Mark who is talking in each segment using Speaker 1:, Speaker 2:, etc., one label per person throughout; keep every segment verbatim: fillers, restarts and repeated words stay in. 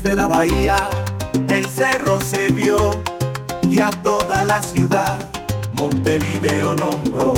Speaker 1: de la bahía, el cerro se vio y a toda la ciudad Montevideo nombró.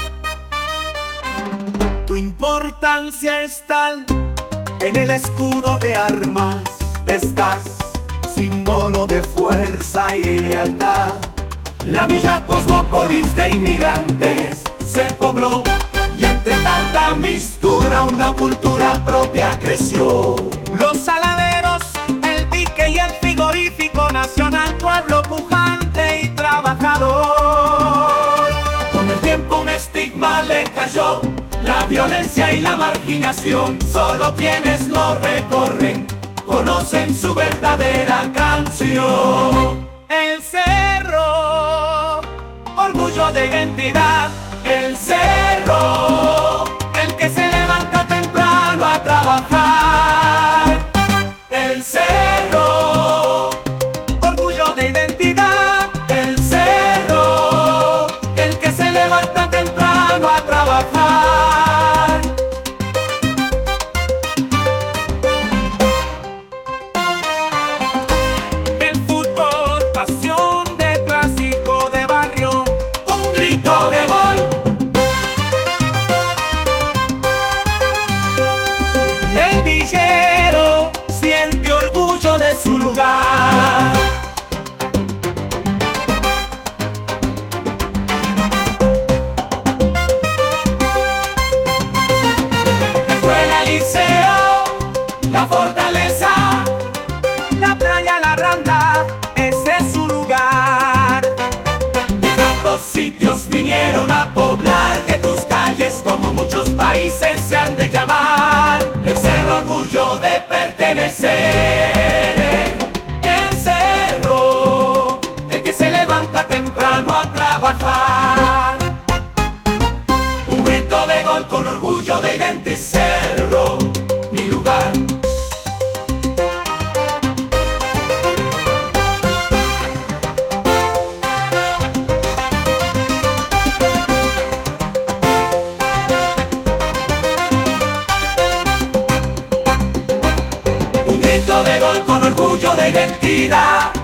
Speaker 1: Tu importancia es tal, en el escudo de armas estás, símbolo de fuerza y lealtad. La villa cosmópolis de inmigrantes se pobló y entre tanta mistura una cultura propia creció. Los saladeros, el dique y el frigorífico nacional, pueblo pujante y trabajador. Con el tiempo un estigma le cayó, la violencia y la marginación. Solo quienes lo recorren conocen su verdadera canción. El cerro, orgullo de identidad. El cerro, el que se levanta temprano a trabajar. El cerro, orgullo de identidad. El cerro, el que se levanta temprano a trabajar. El fútbol, pasión de clásico de barrio, un grito de gol. El villero siente orgullo de su lugar. La escuela, el liceo, la fortaleza, la playa, la randa, ese es su lugar. De tantos sitios vinieron a poblar que tus calles, como muchos países, se han de llamar. El cerro, orgullo de pertenecer. El cerro, el que se levanta temprano a trabajar. Un grito de gol con orgullo de gente. Cerro, mi lugar. Un grito de gol con orgullo de identidad.